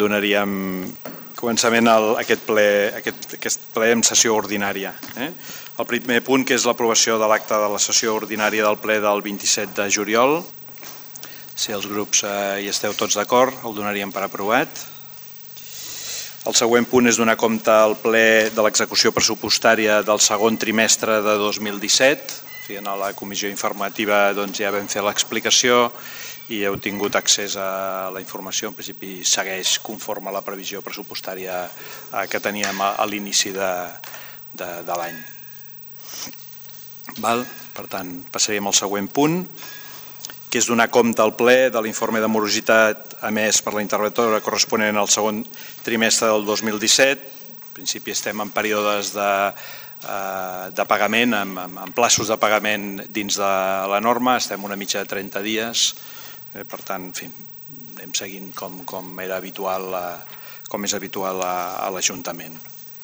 donaríem començament a aquest ple en sessió ordinària. El primer punt, que és l'aprovació de l'acte de la sessió ordinària del ple del 27 de juliol. Si els grups hi esteu tots d'acord, el donaríem per aprovat. El següent punt és donar compte al ple de l'execució pressupostària del segon trimestre de 2017. En la comissió informativa ja vam fer l'explicació i heu tingut accés a la informació. En principi segueix conforme a la previsió pressupostària que teníem a l'inici de l'any. Per tant, passaríem al següent punt, que és donar compte al ple de l'informe de morositat emès per la interventora corresponent al segon trimestre del 2017. En principi estem en períodes de pagament, en plaços de pagament dins de la norma, estem una mitja de 30 dies, per tant, anem seguint com és habitual a l'Ajuntament.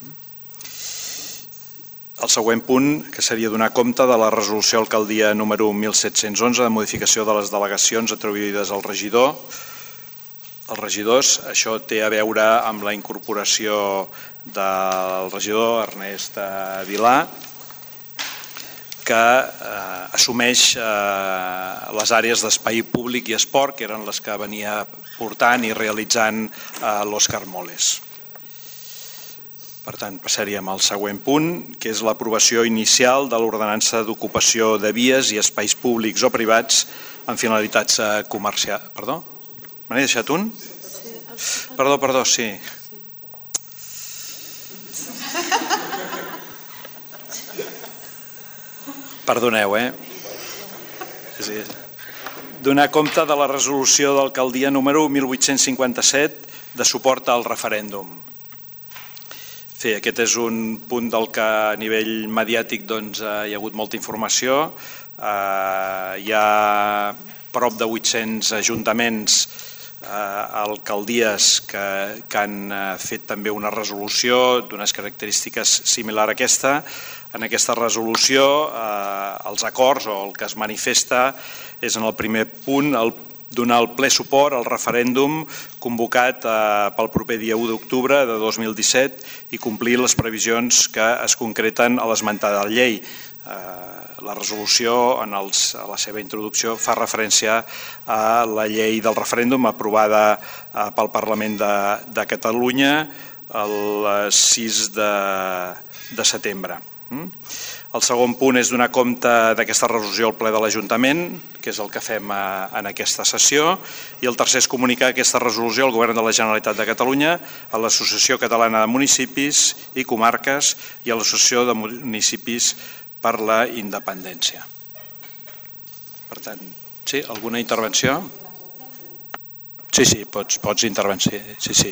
El següent punt, que seria donar compte de la resolució alcaldia número 1711 de modificació de les delegacions atribuïdes al regidor. Els regidors, això té a veure amb la incorporació del regidor Ernest Vilà, que assumeix les àrees d'espai públic i esport, que eren les que venia portant i realitzant l'Òscar Moles. Per tant, passaríem al següent punt, que és l'aprovació inicial de l'ordenança d'ocupació de vies i espais públics o privats amb finalitats comercials. Perdó? Me n'he deixat un? Perdó, sí. Perdoneu, Donar compte de la resolució d'alcaldia número 1857 de suport al referèndum. Aquest és un punt del que a nivell mediàtic hi ha hagut molta informació. Hi ha prop de 800 ajuntaments, alcaldies que han fet també una resolució d'unes característiques similar a aquesta. En aquesta resolució, els acords o el que es manifesta és en el primer punt donar el ple suport al referèndum convocat pel proper dia 1 d'octubre de 2017 i complir les previsions que es concreten a l'esmentada llei. La resolució, a la seva introducció, fa referència a la llei del referèndum aprovada pel Parlament de Catalunya el 6 de setembre. El segon punt és donar compte d'aquesta resolució al ple de l'Ajuntament, que és el que fem en aquesta sessió, i el tercer és comunicar aquesta resolució al Govern de la Generalitat de Catalunya, a l'Associació Catalana de Municipis i Comarques i a l'Associació de Municipis per la Independència. Per tant, sí, alguna intervenció? Sí, pots intervenir, sí.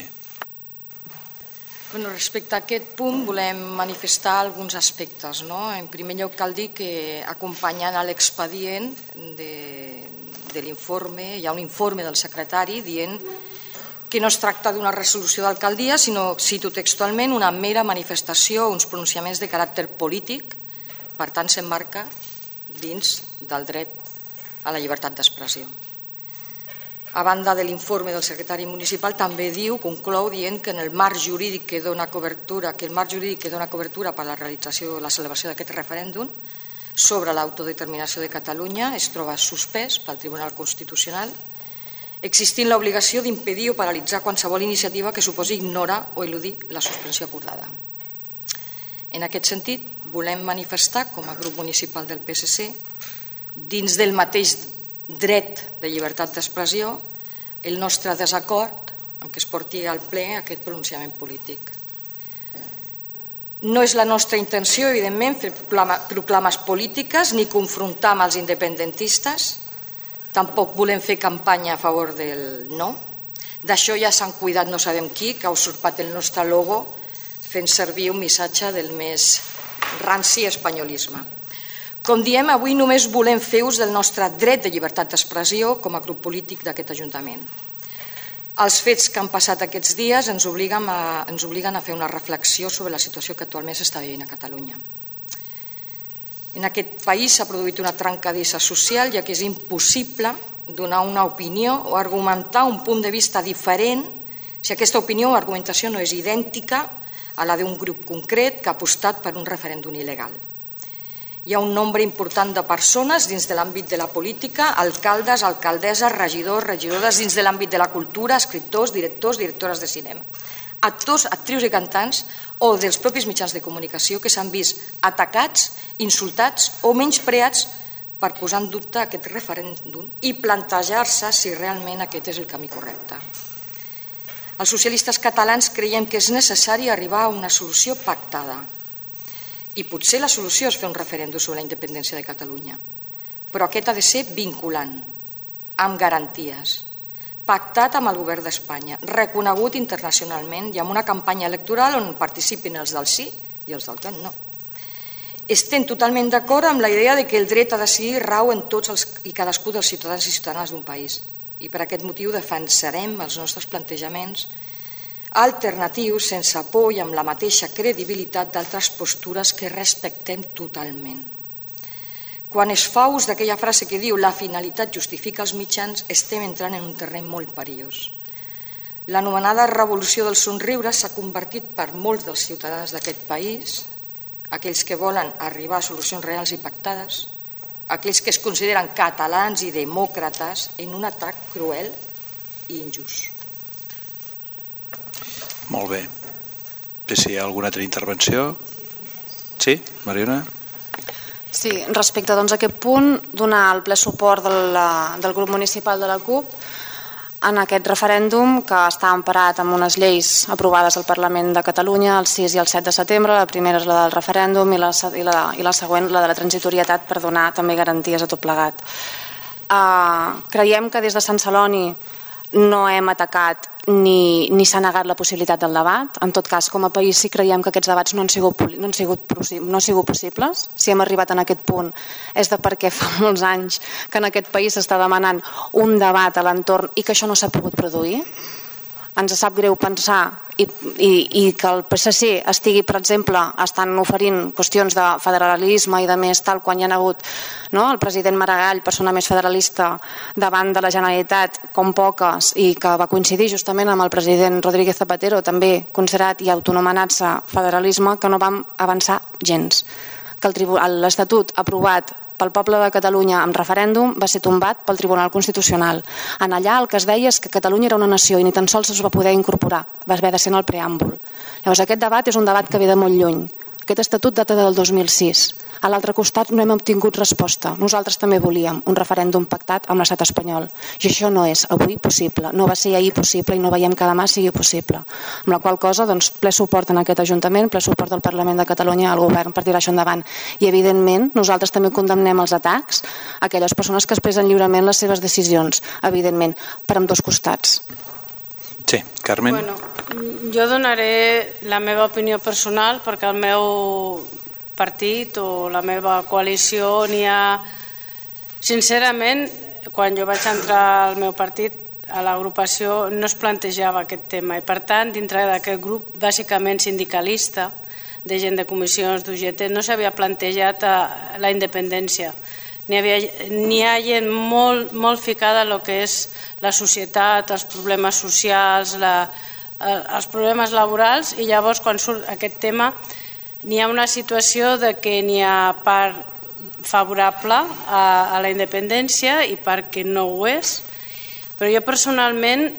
Respecte a aquest punt volem manifestar alguns aspectes. En primer lloc cal dir que acompanyant a l'expedient de l'informe hi ha un informe del secretari dient que no es tracta d'una resolució d'alcaldia, sinó, cito textualment, una mera manifestació, uns pronunciaments de caràcter polític, per tant s'emmarca dins del dret a la llibertat d'expressió. A banda de l'informe del secretari municipal, també conclou dient que el marc jurídic que dona cobertura per a la realització i la celebració d'aquest referèndum sobre l'autodeterminació de Catalunya es troba suspès pel Tribunal Constitucional, existint l'obligació d'impedir o paralitzar qualsevol iniciativa que suposi ignorar o eludir la suspensió acordada. En aquest sentit, volem manifestar, com a grup municipal del PSC, dins del mateix dret de llibertat d'expressió, el nostre desacord en què es porti al ple aquest pronunciament polític. No és la nostra intenció, evidentment, fer proclames polítiques ni confrontar amb els independentistes, tampoc volem fer campanya a favor del no. D'això ja s'han cuidat no sabem qui, que ha usurpat el nostre logo fent servir un missatge del més ranci espanyolisme. Com diem, avui només volem fer ús del nostre dret de llibertat d'expressió com a grup polític d'aquest Ajuntament. Els fets que han passat aquests dies ens obliguen a fer una reflexió sobre la situació que actualment s'està vivint a Catalunya. En aquest país s'ha produït una trencadissa social, ja que és impossible donar una opinió o argumentar un punt de vista diferent Si aquesta opinió o argumentació no és idèntica a la d'un grup concret que ha apostat per un referèndum il·legal. Hi ha un nombre important de persones dins de l'àmbit de la política, alcaldes, alcaldesses, regidors, regidores, dins de l'àmbit de la cultura, escriptors, directors, directores de cinema, actors, actrius i cantants o dels propis mitjans de comunicació que s'han vist atacats, insultats o menyspreats per posar en dubte aquest referèndum i plantejar-se si realment aquest és el camí correcte. Els socialistes catalans creiem que és necessari arribar a una solució pactada i potser la solució és fer un referèndum sobre la independència de Catalunya, però aquest ha de ser vinculant, amb garanties, pactat amb el govern d'Espanya, reconegut internacionalment i amb una campanya electoral on participin els del sí i els del que no. Estem totalment d'acord amb la idea de que el dret a decidir rau en tots i cadascun dels ciutadans i ciutadanes d'un país i per aquest motiu defensarem els nostres plantejaments alternatius sense por i amb la mateixa credibilitat d'altres postures que respectem totalment. Quan es fa ús d'aquella frase que diu la finalitat justifica els mitjans, estem entrant en un terreny molt perillós. L'anomenada revolució dels somriures s'ha convertit per molts dels ciutadans d'aquest país, aquells que volen arribar a solucions reals i pactades, aquells que es consideren catalans i demòcrates, en un atac cruel i injust. Molt bé. Si hi ha alguna altra intervenció? Sí, Mariona? Sí, respecte a aquest punt, donar el ple suport del grup municipal de la CUP en aquest referèndum que està emparat amb unes lleis aprovades al Parlament de Catalunya el 6 i el 7 de setembre. La primera és la del referèndum i la següent la de la transitorietat per donar també garanties a tot plegat. Creiem que des de Sant Celoni no hem atacat ni s'ha negat la possibilitat del debat. En tot cas, com a país sí creiem que aquests debats no han sigut possibles. Si hem arribat en aquest punt és perquè fa molts anys que en aquest país s'està demanant un debat a l'entorn i que això no s'ha pogut produir. Ens sap greu pensar i que el PSC estigui, per exemple, estan oferint qüestions de federalisme i de més tal quan hi ha hagut el president Maragall, persona més federalista davant de la Generalitat com poques i que va coincidir justament amb el president Rodríguez Zapatero, també considerat i autonomenat-se federalisme, que no vam avançar gens. Que l'Estatut aprovat pel poble de Catalunya amb referèndum va ser tombat pel Tribunal Constitucional. En allà el que es deia és que Catalunya era una nació i ni tan sols es va poder incorporar, va haver de ser en el preàmbul. Llavors aquest debat és un debat que ve de molt lluny. Aquest estatut data del 2006. A l'altre costat no hem obtingut resposta. Nosaltres també volíem un referèndum pactat amb l'estat espanyol. I això no és avui possible, no va ser ahir possible i no veiem que demà sigui possible. Amb la qual cosa, ple suport en aquest Ajuntament, ple suport del Parlament de Catalunya al Govern per tirar això endavant. I evidentment nosaltres també condemnem els atacs a aquelles persones que expressen lliurement les seves decisions, evidentment, per ambdós costats. Sí, Carmen. Bueno, jo donaré la meva opinió personal perquè el meu partit o la meva coalició n'hi ha... Sincerament, quan jo vaig entrar al meu partit, a l'agrupació no es plantejava aquest tema i per tant, dintre d'aquest grup bàsicament sindicalista, de gent de comissions d'UGT, no s'havia plantejat la independència. N'hi ha gent molt ficada en el que és la societat, els problemes socials, els problemes laborals i llavors quan surt aquest tema n'hi ha una situació que n'hi ha part favorable a la independència i part que no ho és. Però jo personalment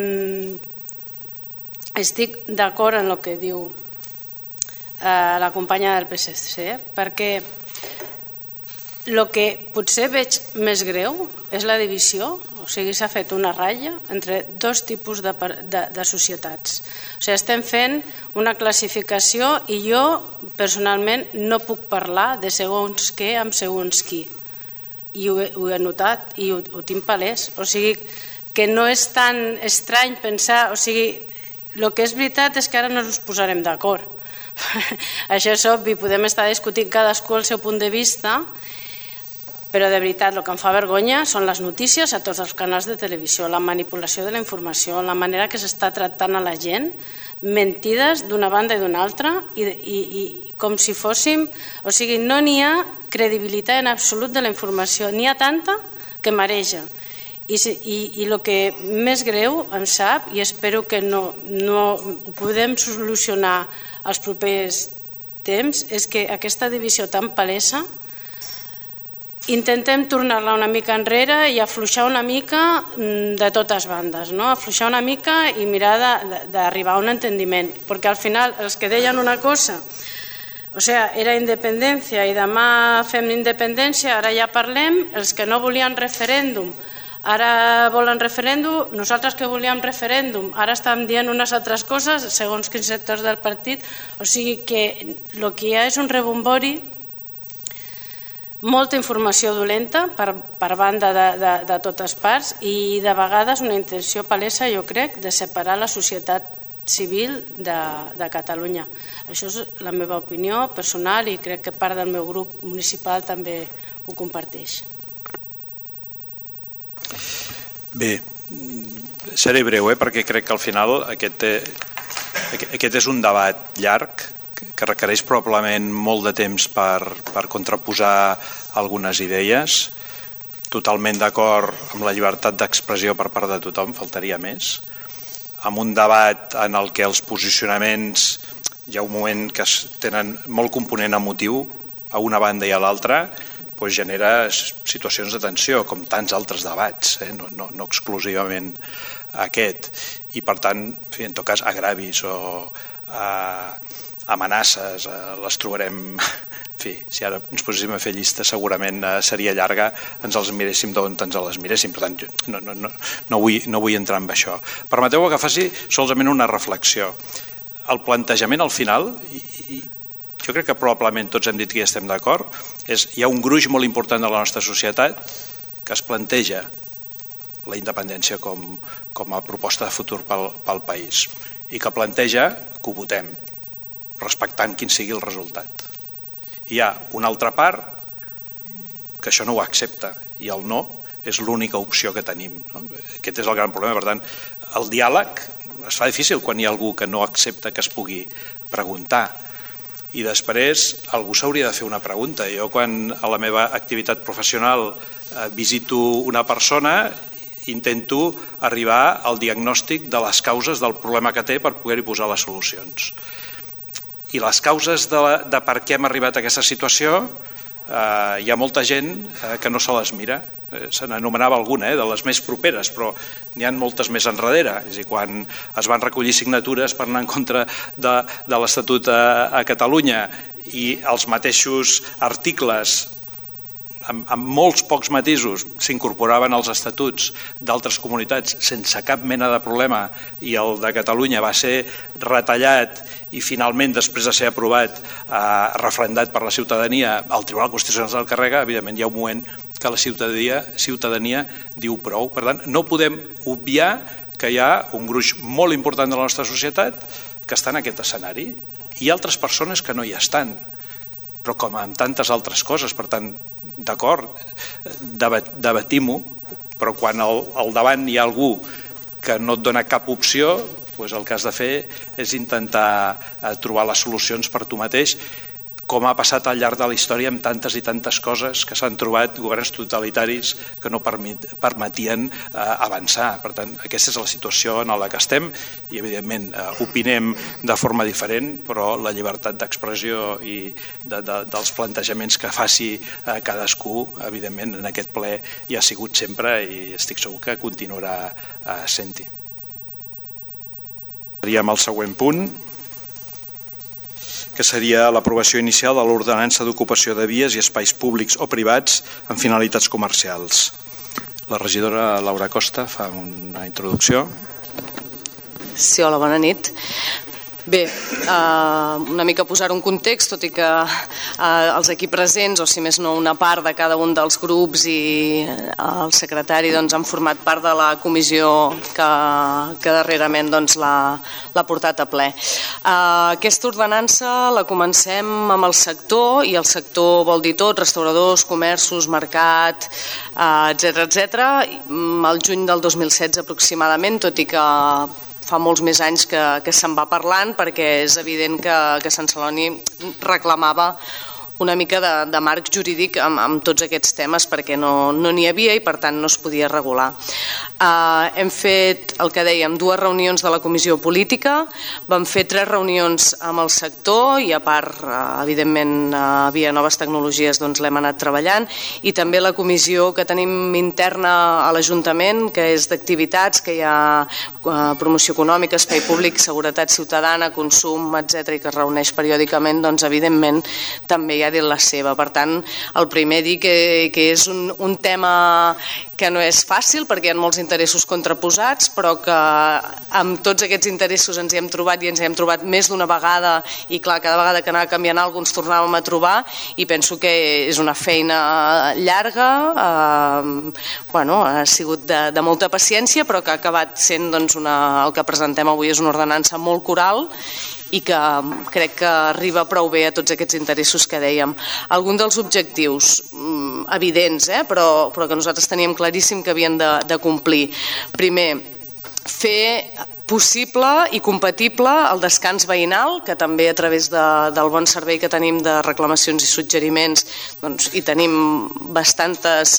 estic d'acord en el que diu la companya del PSC perquè el que potser veig més greu és la divisió, o sigui, s'ha fet una ratlla entre dos tipus de societats. O sigui, estem fent una classificació i jo personalment no puc parlar de segons què amb segons qui. I ho he notat i ho tinc palès. O sigui, que no és tan estrany pensar... O sigui, el que és veritat és que ara no ens posarem d'acord. Això és obvi, podem estar discutint cadascú el seu punt de vista, però de veritat el que em fa vergonya són les notícies a tots els canals de televisió, la manipulació de la informació, la manera que s'està tractant a la gent, mentides d'una banda i d'una altra, i com si fóssim... O sigui, no n'hi ha credibilitat en absolut de la informació, n'hi ha tanta que mareja. I el que més greu em sap, i espero que no ho podem solucionar els propers temps, és que aquesta divisió tan palesa intentem tornar-la una mica enrere i afluixar una mica de totes bandes, afluixar una mica i mirar d'arribar a un entendiment, perquè al final els que deien una cosa, era independència i demà fem independència, ara ja parlem, els que no volien referèndum, ara volen referèndum, nosaltres que volíem referèndum, ara estem dient unes altres coses segons quins sectors del partit, o sigui que el que hi ha és un rebombori, molta informació dolenta per banda de totes parts i de vegades una intenció palesa, jo crec, de separar la societat civil de Catalunya. Això és la meva opinió personal i crec que part del meu grup municipal també ho comparteix. Bé, seré breu, perquè crec que al final aquest és un debat llarg que requereix probablement molt de temps per contraposar algunes idees. Totalment d'acord amb la llibertat d'expressió per part de tothom, faltaria més. Amb un debat en el que els posicionaments hi ha un moment que tenen molt component emotiu a una banda i a l'altra, genera situacions de tensió, com tants altres debats, no exclusivament aquest. I per tant, en tot cas, agravis o amenaces, les trobarem... En fi, si ara ens poséssim a fer llista segurament seria llarga, ens els miréssim d'on ens les miréssim, per tant no vull entrar en això. Permeteu que faci solament una reflexió. El plantejament al final, i jo crec que probablement tots hem dit que hi estem d'acord, és hi ha un gruix molt important de la nostra societat que es planteja la independència com a proposta de futur pel país i que planteja que ho votem, respectant quin sigui el resultat. Hi ha una altra part que això no ho accepta i el no és l'única opció que tenim. Aquest és el gran problema. Per tant, el diàleg es fa difícil quan hi ha algú que no accepta que es pugui preguntar. I després algú s'hauria de fer una pregunta. Jo quan a la meva activitat professional visito una persona intento arribar al diagnòstic de les causes del problema que té per poder-hi posar les solucions. I les causes de per què hem arribat a aquesta situació hi ha molta gent que no se les mira. Se n'anomenava alguna, de les més properes, però n'hi ha moltes més enrere. És a dir, quan es van recollir signatures per anar en contra de l'Estatut a Catalunya i els mateixos articles amb molts pocs matisos s'incorporaven als estatuts d'altres comunitats sense cap mena de problema i el de Catalunya va ser retallat i finalment després de ser aprovat referendat per la ciutadania el Tribunal Constitucional se'l carrega, evidentment hi ha un moment que la ciutadania diu prou. Per tant, no podem obviar que hi ha un gruix molt important de la nostra societat que està en aquest escenari i altres persones que no hi estan, però com amb tantes altres coses. Per tant, d'acord, debatim-ho, però quan al davant hi ha algú que no et dona cap opció, el que has de fer és intentar trobar les solucions per tu mateix, com ha passat al llarg de la història amb tantes i tantes coses que s'han trobat governs totalitaris que no permetien avançar. Per tant, aquesta és la situació en la que estem i, evidentment, opinem de forma diferent, però la llibertat d'expressió i dels plantejaments que faci cadascú, evidentment, en aquest ple hi ha sigut sempre i estic segur que continuarà sent-hi. Seríem al següent punt, que seria l'aprovació inicial de l'ordenança d'ocupació de vies i espais públics o privats amb finalitats comercials. La regidora Laura Costa fa una introducció. Sí, hola, bona nit. Bé, una mica posar un context, tot i que els aquí presents, o si més no una part de cada un dels grups i el secretari han format part de la comissió que darrerament l'ha portat a ple. Aquesta ordenança la comencem amb el sector, i el sector vol dir tot, restauradors, comerços, mercat, etc. Al juny del 2016 aproximadament, tot i que fa molts més anys que se'n va parlant, perquè és evident que Sant Celoni reclamava una mica de marc jurídic amb tots aquests temes perquè no n'hi havia i per tant no es podia regular. Hem fet, el que dèiem, 2 reunions de la Comissió Política, vam fer 3 reunions amb el sector i a part, evidentment, via noves tecnologies l'hem anat treballant, i també la comissió que tenim interna a l'Ajuntament, que és d'activitats, que hi ha promoció econòmica, espai públic, seguretat ciutadana, consum, etc., i que es reuneix periòdicament, doncs evidentment també hi ha dit la seva. Per tant, el primer dir que és un tema que no és fàcil perquè hi ha molts interessos contraposats, però que amb tots aquests interessos ens hi hem trobat i ens hi hem trobat més d'una vegada, i clar, cada vegada que anava canviant alguna cosa ens tornàvem a trobar, i penso que és una feina llarga, ha sigut de molta paciència, però que ha acabat sent, el que presentem avui és una ordenança molt coral i que crec que arriba prou bé a tots aquests interessos que dèiem. Alguns dels objectius evidents, però que nosaltres teníem claríssim que havien de complir. Primer, fer possible i compatible el descans veïnal, que també a través del bon servei que tenim de reclamacions i suggeriments hi tenim bastantes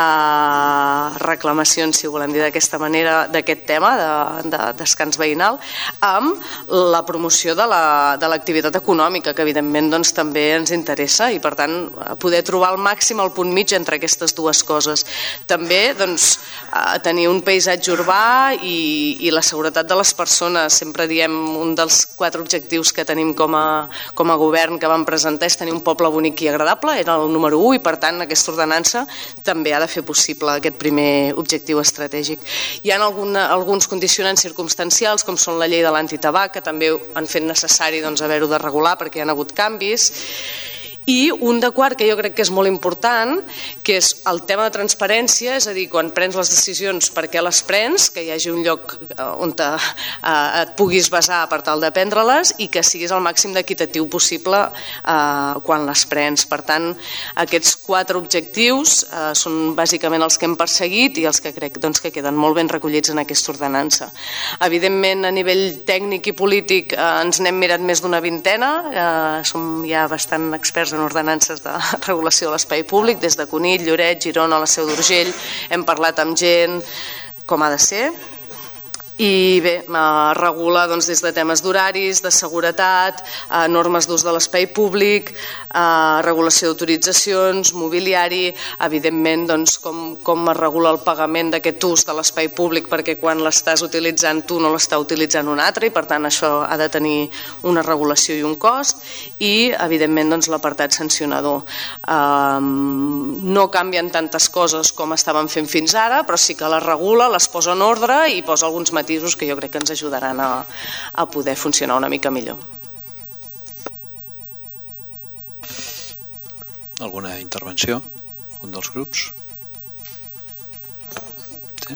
reclamacions, si ho volem dir d'aquesta manera, d'aquest tema de descans veïnal, amb la promoció de l'activitat econòmica, que evidentment també ens interessa, i per tant poder trobar al màxim el punt mig entre aquestes dues coses. També tenir un paisatge urbà i la seguretat de les persones. Sempre diem, un dels 4 objectius que tenim com a govern que vam presentar és tenir un poble bonic i agradable, era el número 1, i per tant aquesta ordenança també ha de fer possible aquest primer objectiu estratègic. Hi ha alguns condicionants circumstancials, com són la llei de l'antitabac, que també han fet necessari haver-ho de regular perquè hi ha hagut canvis. I un de quart que jo crec que és molt important, que és el tema de transparència, és a dir, quan prens les decisions, per què les prens, que hi hagi un lloc on et puguis basar per tal de prendre-les i que siguis el màxim d'equitatiu possible quan les prens. Per tant, aquests 4 objectius són bàsicament els que hem perseguit i els que crec que queden molt ben recollits en aquesta ordenança. Evidentment, a nivell tècnic i polític ens n'hem mirat més d'una vintena, som ja bastant experts en ordenances de regulació de l'espai públic, des de Conill, Lloret, Girona, la Seu d'Urgell, hem parlat amb gent com ha de ser. I bé, regula des de temes d'horaris, de seguretat, normes d'ús de l'espai públic, regulació d'autoritzacions, mobiliari, evidentment com es regula el pagament d'aquest ús de l'espai públic, perquè quan l'estàs utilitzant tu no l'està utilitzant un altre, i per tant això ha de tenir una regulació i un cost, i evidentment l'apartat sancionador. No canvien tantes coses com estaven fent fins ara, però sí que les regula, les posa en ordre i posa alguns matisos que jo crec que ens ajudaran a poder funcionar una mica millor. Alguna intervenció? Un dels grups? Sí?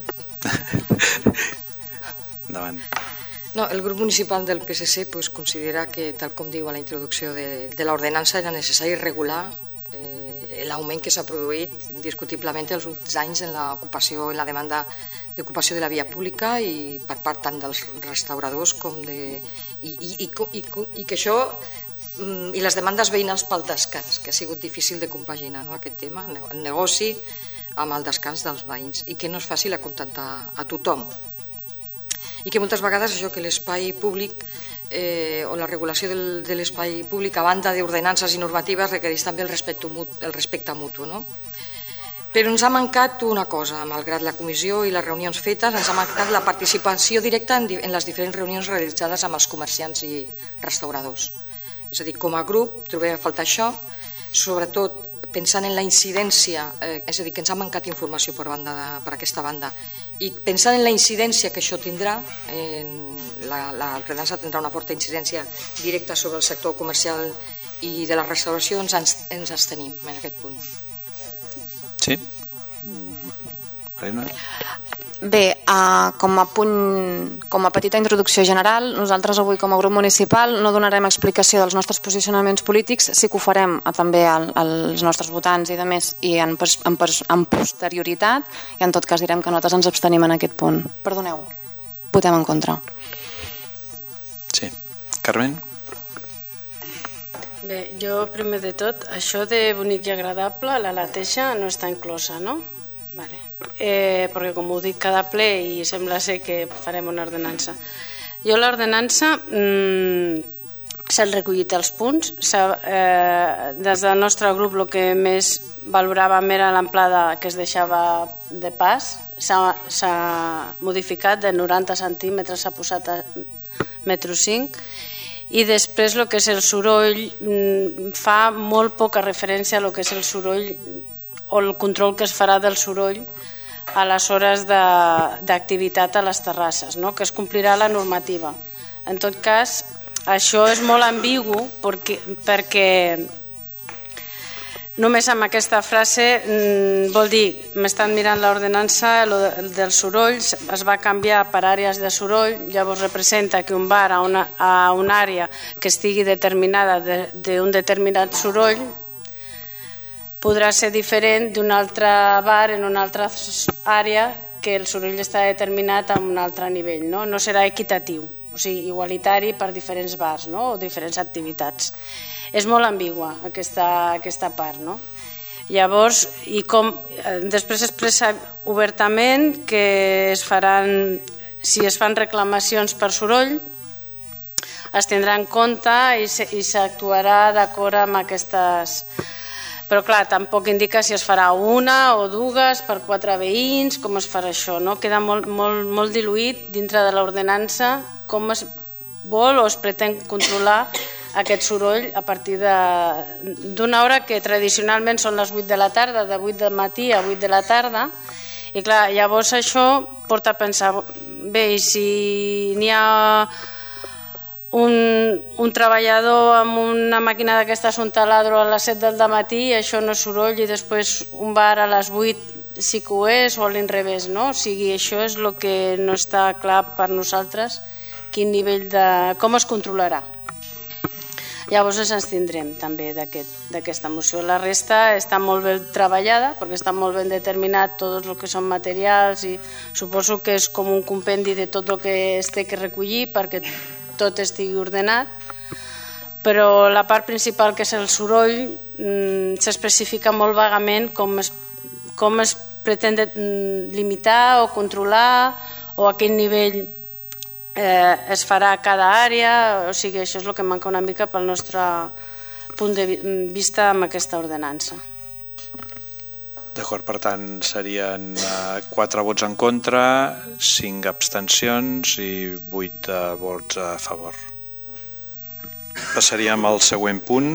Endavant. No, el grup municipal del PSC considera que, tal com diu a la introducció de l'ordenança, era necessari regular l'augment que s'ha produït indiscutiblement els últims anys en l'ocupació, en la demanda d'ocupació de la via pública i per part tant dels restauradors com de... i que això i les demandes veïnals pel descans, que ha sigut difícil de compaginar aquest tema, el negoci amb el descans dels veïns, i que no és fàcil acontentar a tothom. I que moltes vegades això que l'espai públic o la regulació de l'espai públic a banda d'ordenances i normatives requereix també el respecte mutu. Però ens ha mancat una cosa, malgrat la comissió i les reunions fetes, ens ha mancat la participació directa en les diferents reunions realitzades amb els comerciants i restauradors. És a dir, com a grup trobem a faltar això, sobretot pensant en la incidència, és a dir, que ens ha mancat informació per aquesta banda, i pensant en la incidència que això tindrà, l'ordenança tindrà una forta incidència directa sobre el sector comercial i de la restauració, ens abstenim en aquest punt. Sí? Marina? Bé, com a petita introducció general, nosaltres avui com a grup municipal no donarem explicació dels nostres posicionaments polítics, sí que ho farem també als nostres votants i demés i en posterioritat, i en tot cas direm que nosaltres ens abstenim en aquest punt. Perdoneu, votem en contra. Sí. Carmen? Bé, jo primer de tot, això de bonic i agradable, la lateixa no està inclosa, no? Vale. Perquè com ho dic cada ple i sembla ser que farem una ordenança. Jo l'ordenança s'han recollit els punts. Des del nostre grup el que més valoràvem era l'amplada que es deixava de pas. S'ha modificat de 90 centímetres, s'ha posat a 1,5 m. I després el que és el soroll fa molt poca referència a el que és el soroll o el control que es farà del soroll a les hores d'activitat a les terrasses, que es complirà la normativa. En tot cas, això és molt ambigu perquè només amb aquesta frase vol dir, m'estan mirant l'ordenança, el del soroll es va canviar per àrees de soroll, llavors representa que un bar a una àrea que estigui determinada d'un determinat soroll podrà ser diferent d'un altre bar en una altra àrea que el soroll està determinat a un altre nivell. No serà equitatiu, o sigui, igualitari per diferents bars o diferents activitats. És molt ambigua aquesta part. Llavors, després expressa obertament que si es fan reclamacions per soroll, es tindrà en compte i s'actuarà d'acord amb aquestes... Però clar, tampoc indica si es farà una o dues per 4 veïns, com es farà això. Queda molt diluït dintre de l'ordenança com es vol o es pretén controlar aquest soroll a partir d'una hora que tradicionalment són les 8 de la tarda, de 8 del matí a 8 de la tarda, i clar, llavors això porta a pensar, bé, i si n'hi ha un treballador amb una màquina d'aquestes, un taladro a les 7 del matí, això no és soroll, i després un bar a les 8 sí que ho és, o a l'inrevés, no? O sigui, això és el que no està clar per nosaltres, quin nivell de... com es controlarà. Llavors ens tindrem també d'aquesta moció. La resta està molt ben treballada perquè està molt ben determinat tot el que són materials i suposo que és com un compendi de tot el que es té que recollir perquè tot estigui ordenat, però la part principal que és el soroll s'especifica molt vagament com es pretén limitar o controlar o a quin nivell es farà a cada àrea, o sigui, això és el que manca una mica pel nostre punt de vista amb aquesta ordenança. D'acord, per tant, serien 4 vots en contra, 5 abstencions i 8 vots a favor. Passaríem al següent punt,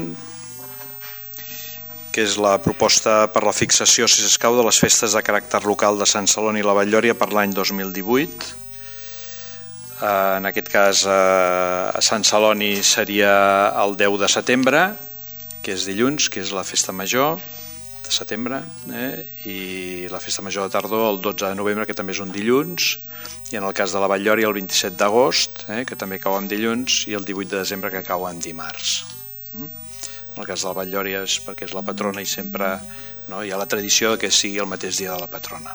que és la proposta per la fixació, si s'escau, de les festes de caràcter local de Sant Celoni i la Vall-lloria per l'any 2018. En aquest cas, a Sant Celoni seria el 10 de setembre, que és dilluns, que és la festa major de setembre, i la festa major de tardor el 12 de novembre, que també és un dilluns, i en el cas de la Vall-lloria el 27 d'agost, que també cau en dilluns, i el 18 de desembre, que cau en dimarts. En el cas de la Vall-lloria és perquè és la patrona i sempre hi ha la tradició que sigui el mateix dia de la patrona.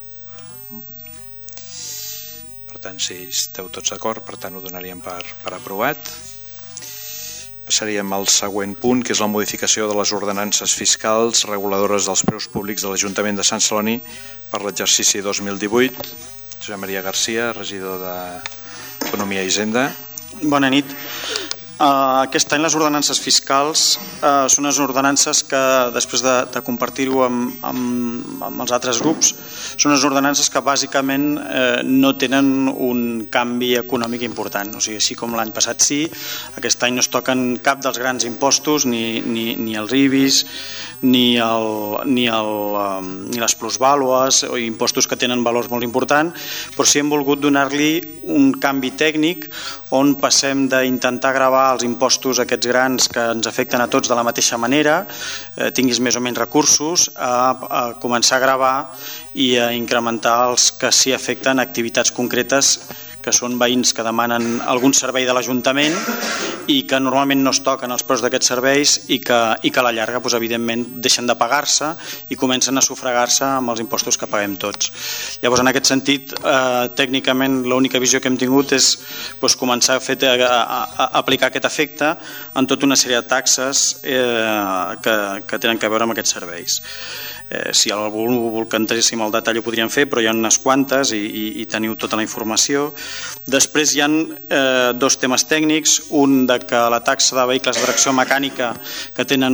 Per tant, si esteu tots d'acord, per tant ho donaríem per aprovat. Passaríem al següent punt, que és la modificació de les ordenances fiscals reguladores dels preus públics de l'Ajuntament de Sant Celoni per l'exercici 2018. Josep Maria Garcia, regidor d'Economia i Hisenda. Bona nit. Aquest any les ordenances fiscals són unes ordenances que, després de compartir-ho amb els altres grups, són unes ordenances que bàsicament no tenen un canvi econòmic important. O sigui, així com l'any passat sí, aquest any no es toquen cap dels grans impostos, ni els IBIs, ni les plusvàlues o impostos que tenen valors molt importants, però sí hem volgut donar-li un canvi tècnic on passem d'intentar gravar els impostos aquests grans que ens afecten a tots de la mateixa manera, tinguis més o menys recursos, a començar a gravar i a incrementar els que sí afecten activitats concretes que són veïns que demanen algun servei de l'Ajuntament i que normalment no es toquen els preus d'aquests serveis i que a la llarga evidentment deixen de pagar-se i comencen a sufragar-se amb els impostos que paguem tots. Llavors, en aquest sentit, tècnicament l'única visió que hem tingut és començar a aplicar aquest efecte en tota una sèrie de taxes que tenen a veure amb aquests serveis. Si algú vol que entréssim al detall ho podríem fer, però hi ha unes quantes i teniu tota la informació. Després hi ha dos temes tècnics, un de que la taxa de vehicles de tracció mecànica que tenen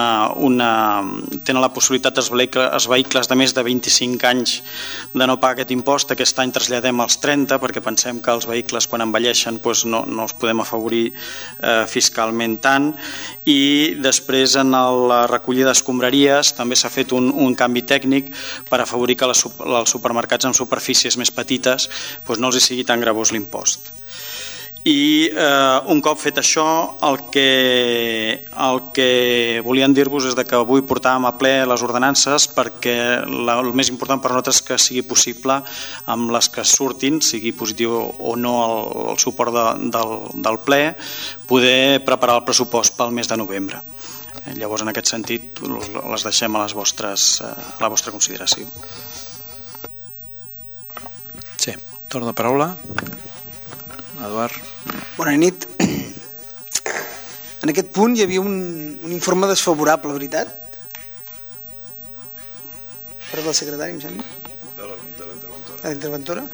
la possibilitat els vehicles de més de 25 anys de no pagar aquest impost, aquest any traslladem als 30 perquè pensem que els vehicles quan envelleixen no els podem afavorir fiscalment tant. I després en la recollida d'escombraries també s'ha fet un canvi tècnic per afavorir que els supermercats amb superfícies més petites no els sigui tan gravós l'impost. I un cop fet això, el que volíem dir-vos és que avui portàvem a ple les ordenances perquè el més important per nosaltres és que sigui possible amb les que surtin, sigui positiu o no el suport del ple, poder preparar el pressupost pel mes de novembre. Llavors, en aquest sentit, les deixem a la vostra consideració. Sí, torn de paraula. Eduard. Bona nit. En aquest punt hi havia un informe desfavorable, veritat? Per del secretari, em sembla? De l'interventora. De l'interventora?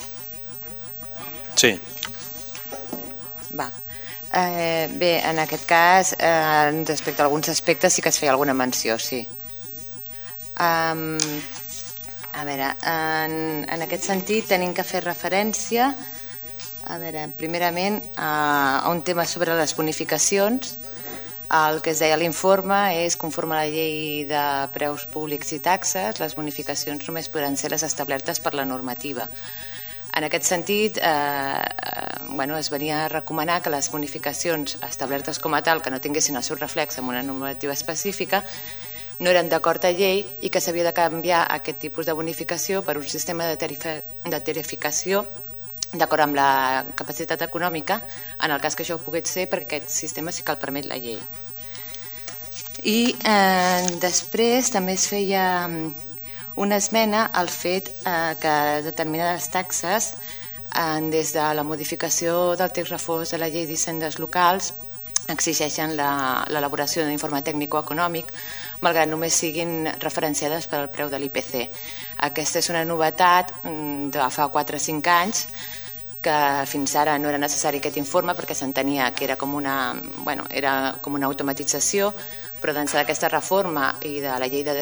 Sí. Va. Bé, en aquest cas, respecte a alguns aspectes sí que es feia alguna menció, sí. A veure, en aquest sentit tenim que fer referència primerament a un tema sobre les bonificacions. El que es deia a l'informe és, conforme a la llei de preus públics i taxes, les bonificacions només podran ser les establertes per la normativa. En aquest sentit, es venia a recomanar que les bonificacions establertes com a tal, que no tinguessin el seu reflex en una normativa específica, no eren d'acord a llei i que s'havia de canviar aquest tipus de bonificació per un sistema de tarificació d'acord amb la capacitat econòmica, en el cas que això ho pogués ser, perquè aquest sistema sí que el permet la llei. I després també es feia una esmena al fet que determinades taxes, des de la modificació del text refós de la llei d'hisendes locals, exigeixen l'elaboració d'un informe tècnico-econòmic, malgrat només siguin referenciades per al preu de l'IPC. Aquesta és una novetat de fa 4 o 5 anys, que fins ara no era necessari aquest informe perquè s'entenia que era com una automatització, però d'ençà d'aquesta reforma i de la llei de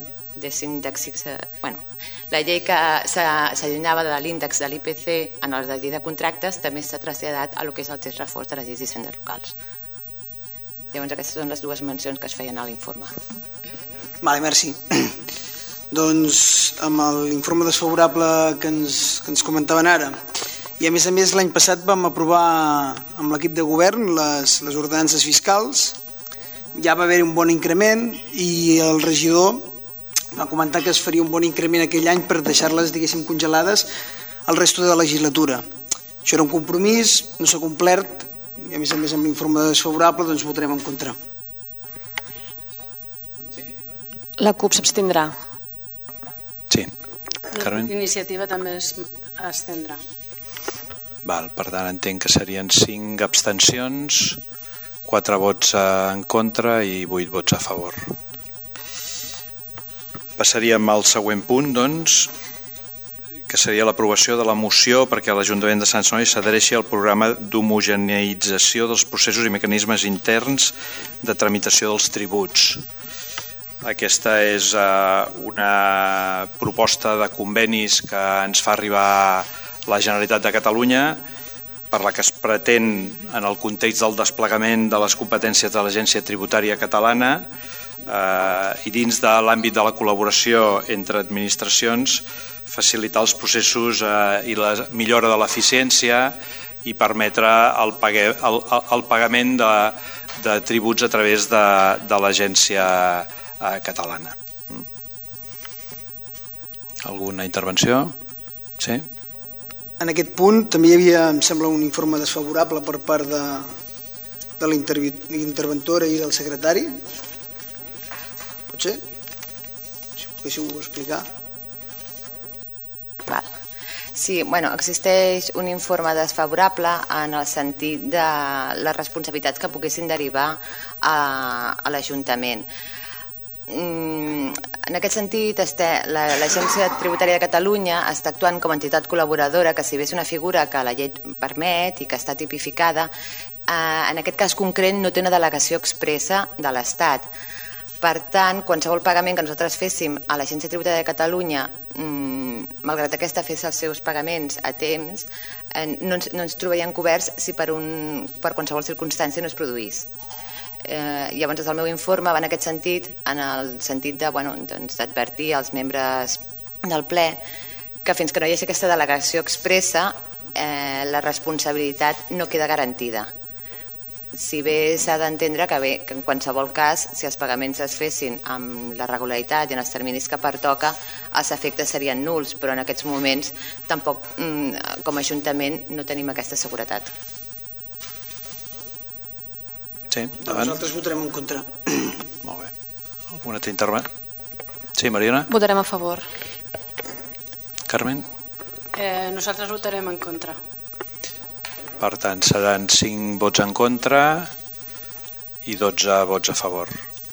la llei que s'allunyava de l'índex de l'IPC en la llei de contractes, també s'ha traslladat a lo que és el text refós de les lleis d'hisendes locals. Llavors aquestes són les dues mencions que es feien a l'informe. Vale, merci. Doncs amb l'informe desfavorable que ens comentaven ara, i a més l'any passat vam aprovar amb l'equip de govern les ordenances fiscals, ja va haver-hi un bon increment i el regidor va comentar que es faria un bon increment aquell any per deixar-les, diguéssim, congelades el resto de la legislatura. Això era un compromís, no s'ha complert i a més amb l'informe desfavorable doncs votarem en contra. La CUP s'abstindrà. Sí. Carmen? L'iniciativa també s'abstindrà. Per tant, entenc que serien 5 abstencions, 4 vots en contra i 8 vots a favor. Passaríem al següent punt, doncs, que seria l'aprovació de la moció perquè l'Ajuntament de Sant Celoni s'adhereixi al programa d'homogeneïtzació dels processos i mecanismes interns de tramitació dels tributs. Aquesta és una proposta de convenis que ens fa arribar la Generalitat de Catalunya per la que es pretén, en el context del desplegament de les competències de l'Agència Tributària Catalana i dins de l'àmbit de la col·laboració entre administracions, facilitar els processos i la millora de l'eficiència i permetre el pagament de tributs a través de l'Agència Catalana. Alguna intervenció? Sí? En aquest punt també hi havia, em sembla, un informe desfavorable per part de la interventora i del secretari? Pot ser? Si poguéssiu explicar. Sí, existeix un informe desfavorable en el sentit de les responsabilitats que poguessin derivar a l'Ajuntament. En aquest sentit, l'Agència Tributària de Catalunya està actuant com a entitat col·laboradora, que si bé és una figura que la llei permet i que està tipificada, en aquest cas concret no té una delegació expressa de l'Estat. Per tant, qualsevol pagament que nosaltres féssim a l'Agència Tributària de Catalunya, malgrat aquesta fes els seus pagaments a temps, no ens trobarien coberts si per qualsevol circumstància no es produís. Llavors el meu informe va en aquest sentit, en el sentit d'advertir als membres del ple que fins que no hi hagi aquesta delegació expressa la responsabilitat no queda garantida. Si bé s'ha d'entendre que en qualsevol cas, si els pagaments es fessin amb la regularitat i en els terminis que pertoca, els efectes serien nuls, però en aquests moments tampoc com a Ajuntament no tenim aquesta seguretat. Sí, endavant. Nosaltres votarem en contra. Molt bé. Alguna altra intervenció? Sí, Mariona? Votarem a favor. Carmen? Nosaltres votarem en contra. Per tant, seran 5 vots en contra i 12 vots a favor.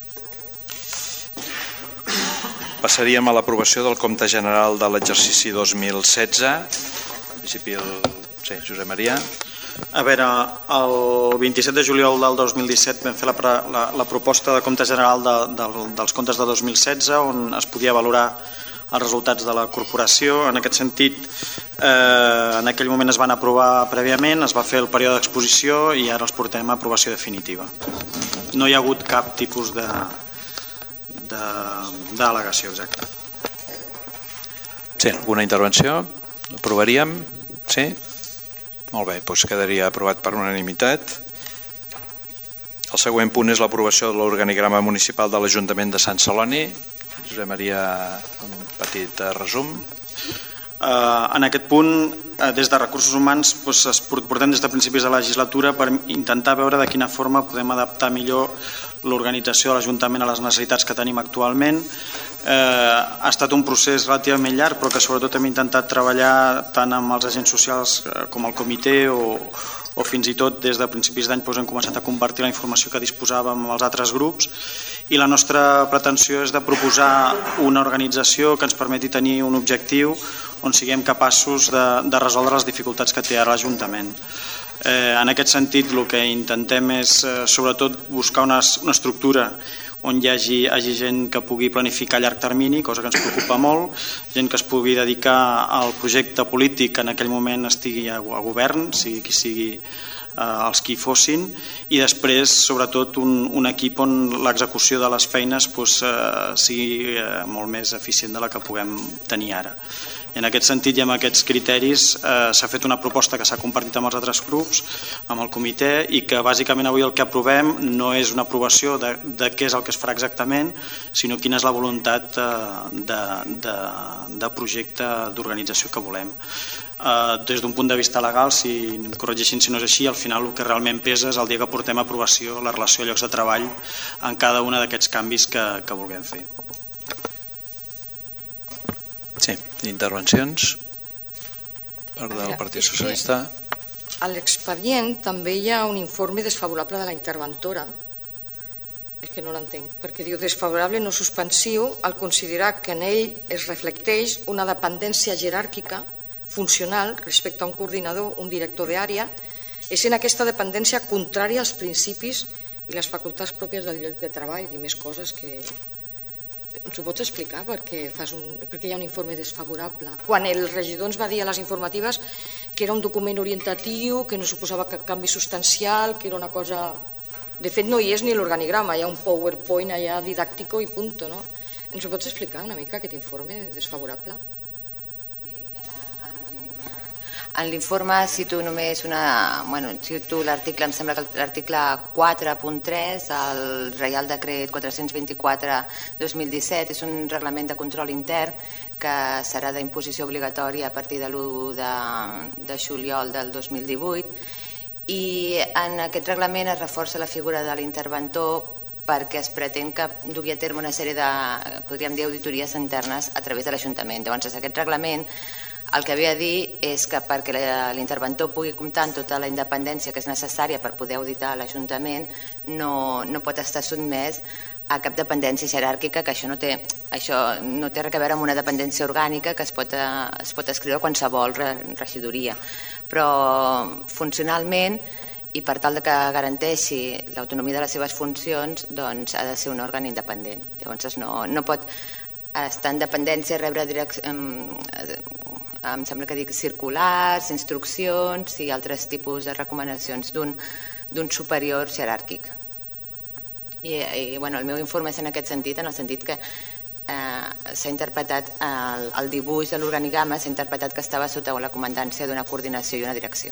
Passaríem a l'aprovació del compte general de l'exercici 2016. En principi, sí, Josep Maria. A veure, el 27 de juliol del 2017 vam fer la proposta de compte general dels comptes de 2016 on es podia valorar els resultats de la corporació. En aquest sentit, en aquell moment es van aprovar prèviament, es va fer el període d'exposició i ara els portem a aprovació definitiva. No hi ha hagut cap tipus d'al·legació exacta. Sí, alguna intervenció? Aprovaríem? Sí? Molt bé, doncs quedaria aprovat per unanimitat. El següent punt és l'aprovació de l'organigrama municipal de l'Ajuntament de Sant Celoni. Josep Maria, un petit resum. En aquest punt, des de Recursos Humans, portem des de principis de legislatura per intentar veure de quina forma podem adaptar millor l'organització de l'Ajuntament a les necessitats que tenim actualment. Ha estat un procés relativament llarg, però que sobretot hem intentat treballar tant amb els agents socials com el comitè o fins i tot des de principis d'any hem començat a compartir la informació que disposàvem amb els altres grups i la nostra pretensió és de proposar una organització que ens permeti tenir un objectiu on siguem capaços de resoldre les dificultats que té ara l'Ajuntament. En aquest sentit, el que intentem és sobretot buscar una estructura on hi hagi gent que pugui planificar a llarg termini, cosa que ens preocupa molt, gent que es pugui dedicar al projecte polític que en aquell moment estigui a govern, sigui qui sigui els que hi fossin, i després, sobretot, un equip on l'execució de les feines sigui molt més eficient de la que puguem tenir ara. I en aquest sentit i amb aquests criteris s'ha fet una proposta que s'ha compartit amb els altres grups, amb el comitè, i que bàsicament avui el que aprovem no és una aprovació de què és el que es farà exactament, sinó quina és la voluntat de projecte d'organització que volem. Des d'un punt de vista legal, si em corregeixin si no és així, al final el que realment pesa és el dia que portem a aprovació la relació de llocs de treball en cada un d'aquests canvis que vulguem fer. Sí, intervencions per del Partit Socialista. A l'expedient també hi ha un informe desfavorable de la interventora. És que no l'entenc, perquè diu desfavorable no suspensiu al considerar que en ell es reflecteix una dependència jeràrquica funcional respecte a un coordinador, un director d'àrea, essent aquesta dependència contrària als principis i les facultats pròpies del lloc de treball i més coses que... Ens ho pots explicar perquè hi ha un informe desfavorable? Quan el regidor ens va dir a les informatives que era un document orientatiu, que no suposava cap canvi substancial, que era una cosa... De fet, no hi és ni l'organigrama, hi ha un PowerPoint allà didàctico i punt, no? Ens ho pots explicar una mica, aquest informe desfavorable? En l'informe cito només cito l'article, em sembla que l'article 4.3, el Reial Decret 424/2017, és un reglament de control intern que serà d'imposició obligatòria a partir de l'1 de juliol del 2018 I en aquest reglament es reforça la figura de l'interventor perquè es pretén que dugui a terme una sèrie de, podríem dir, auditories internes a través de l'Ajuntament. Llavors, aquest reglament el que havia de dir és que perquè l'interventor pugui comptar amb tota la independència que és necessària per poder auditar l'Ajuntament, no pot estar sotmès a cap dependència jeràrquica, que això no té res a veure amb una dependència orgànica que es pot escriure a qualsevol regidoria. Però funcionalment, i per tal que garanteixi l'autonomia de les seves funcions, doncs ha de ser un òrgan independent. Llavors no pot estar en dependència i rebre em sembla que dic circulars, instruccions i altres tipus de recomanacions d'un superior jeràrquic. I el meu informe és en aquest sentit, en el sentit que s'ha interpretat, el dibuix de l'organigrama s'ha interpretat que estava sota la comandància d'una coordinació i una direcció.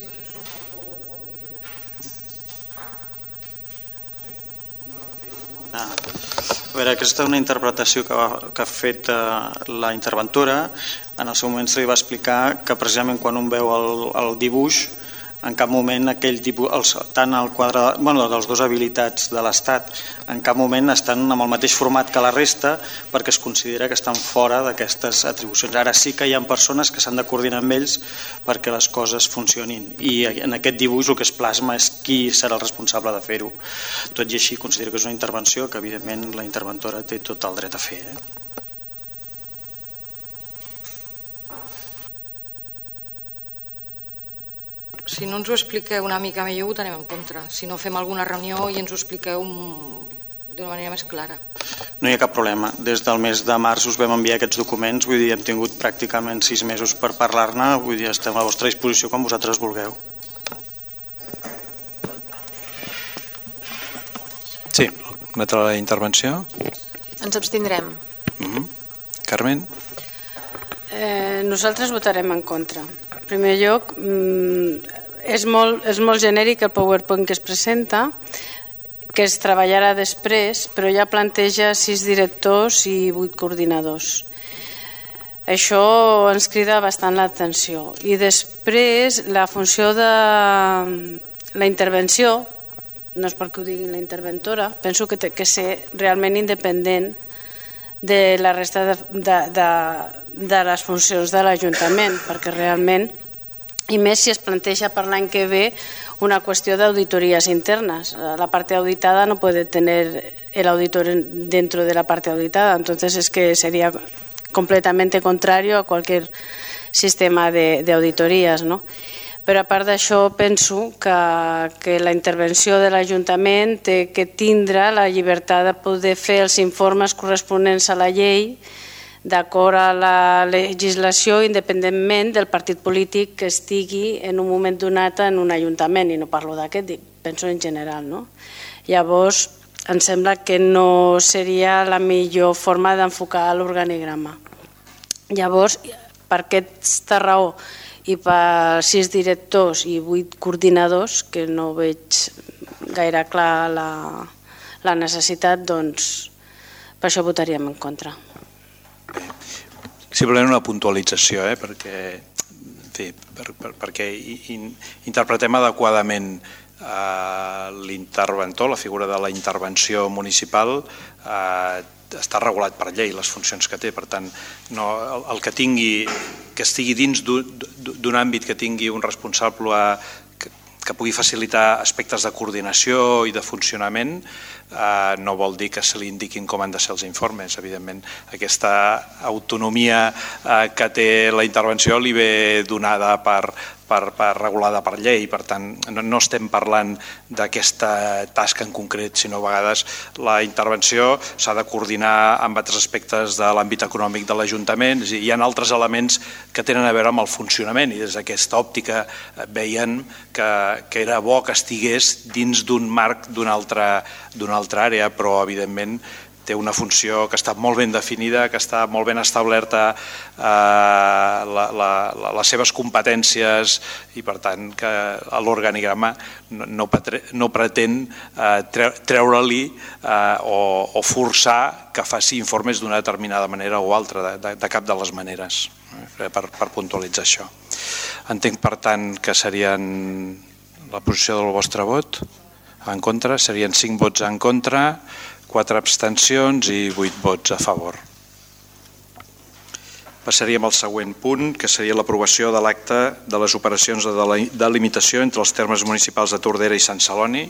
A veure, aquesta és una interpretació que ha fet la interventora. En el seu moment se li va explicar que precisament quan un veu el dibuix, en cap moment aquell dibuix, tant el quadre dels dos habilitats de l'Estat, en cap moment estan amb el mateix format que la resta perquè es considera que estan fora d'aquestes atribucions. Ara sí que hi ha persones que s'han de coordinar amb ells perquè les coses funcionin, i en aquest dibuix el que es plasma és qui serà el responsable de fer-ho. Tot i així considero que és una intervenció que evidentment la interventora té tot el dret a fer. Si no ens ho expliqueu una mica millor, votarem en contra. Si no, fem alguna reunió i ens ho expliqueu d'una manera més clara. No hi ha cap problema. Des del mes de març us vam enviar aquests documents, vull dir, hem tingut pràcticament 6 mesos per parlar-ne, vull dir, estem a la vostra disposició com vosaltres vulgueu. Sí, una altra intervenció? Ens abstindrem. Carmen? Nosaltres votarem en contra. En primer lloc, és molt genèric el PowerPoint que es presenta, que es treballarà després, però ja planteja 6 directors i 8 coordinadors. Això ens crida bastant l'atenció. I després, la funció de la intervenció, no és perquè ho digui la interventora, penso que té que ser realment independent de la resta de les funcions de l'Ajuntament, perquè realment, i més si es planteja per l'any que ve una qüestió d'auditorías internas. La parte auditada no puede tener el auditor dentro de la parte auditada, entonces es que sería completamente contrario a cualquier sistema de auditorías, ¿no? Però a part d'això penso que la intervenció de l'Ajuntament té que tindre la llibertat de poder fer els informes corresponents a la llei d'acord a la legislació independentment del partit polític que estigui en un moment donat en un ajuntament, i no parlo d'aquest, penso en general, no? Llavors, em sembla que no seria la millor forma d'enfocar l'organigrama. Llavors, per aquesta raó i per 6 directors i 8 coordinadors, que no veig gaire clar la necessitat, doncs per això votaríem en contra. Simplement una puntualització, perquè interpretem adequadament l'interventor, la figura de la intervenció municipal està regulat per llei, les funcions que té, per tant, el que estigui dins d'un àmbit, que tingui un responsable que pugui facilitar aspectes de coordinació i de funcionament, no vol dir que se li indiquin com han de ser els informes. Evidentment, aquesta autonomia que té la intervenció li ve donada regulada per llei, per tant no estem parlant d'aquesta tasca en concret, sinó a vegades la intervenció s'ha de coordinar amb altres aspectes de l'àmbit econòmic de l'Ajuntament. Hi ha altres elements que tenen a veure amb el funcionament, i des d'aquesta òptica veien que era bo que estigués dins d'un marc d'una altra àrea, però evidentment té una funció que està molt ben definida, que està molt ben establerta les seves competències, i per tant que l'organigrama no pretén treure-li o forçar que faci informes d'una determinada manera o altra, de cap de les maneres, per puntualitzar això. Entenc, per tant, que serien la posició del vostre vot. En contra serien 5 vots en contra, 4 abstencions i 8 vots a favor. Passaríem al següent punt, que seria l'aprovació de l'acte de les operacions de delimitació entre els termes municipals de Tordera i Sant Celoni.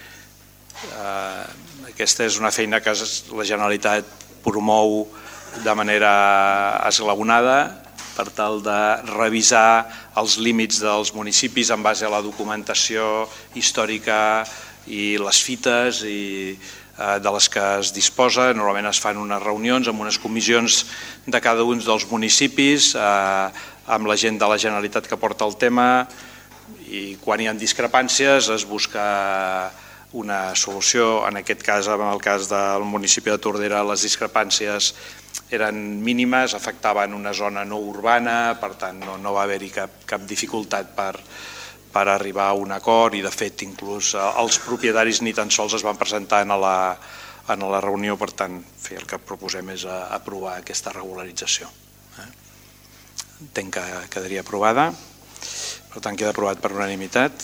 Aquesta és una feina que la Generalitat promou de manera esglaonada per tal de revisar els límits dels municipis en base a la documentació històrica i les fites de les que es disposa. Normalment es fan unes reunions amb unes comissions de cada un dels municipis amb la gent de la Generalitat que porta el tema, i quan hi ha discrepàncies es busca una solució. En aquest cas, en el cas del municipi de Tordera, les discrepàncies eren mínimes, afectaven una zona no urbana, per tant no va haver-hi cap dificultat per arribar a un acord, i de fet inclús els propietaris ni tan sols es van presentar en la reunió. Per tant, el que proposem és aprovar aquesta regularització. Entenc que quedaria aprovada, per tant queda aprovat per unanimitat.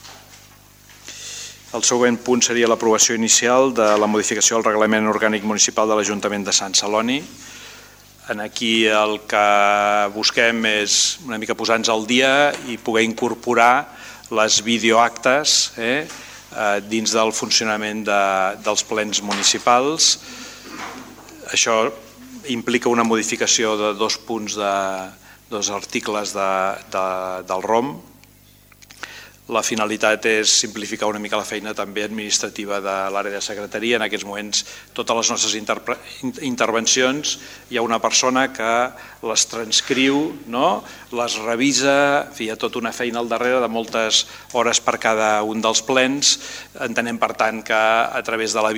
El següent punt seria l'aprovació inicial de la modificació del reglament orgànic municipal de l'Ajuntament de Sant Celoni. Aquí el que busquem és una mica posar-nos al dia i poder incorporar les videoactes dins del funcionament dels plens municipals. Això implica una modificació de 2 punts de 2 articles del ROM. La finalitat és simplificar una mica la feina també administrativa de l'àrea de secretaria. En aquests moments, totes les nostres intervencions, hi ha una persona que les transcriu, les revisa, hi ha tota una feina al darrere de moltes hores per cada un dels plens. Entenem, per tant, que a través de la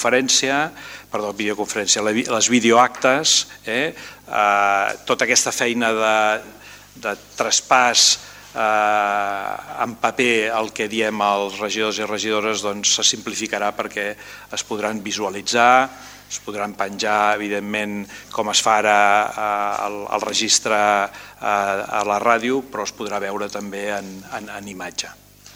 les videoactes, tota aquesta feina de traspàs en paper, el que diem als regidors i regidores, se simplificarà perquè es podran visualitzar, es podran penjar, evidentment, com es fa ara el registre a la ràdio, però es podrà veure també en imatge.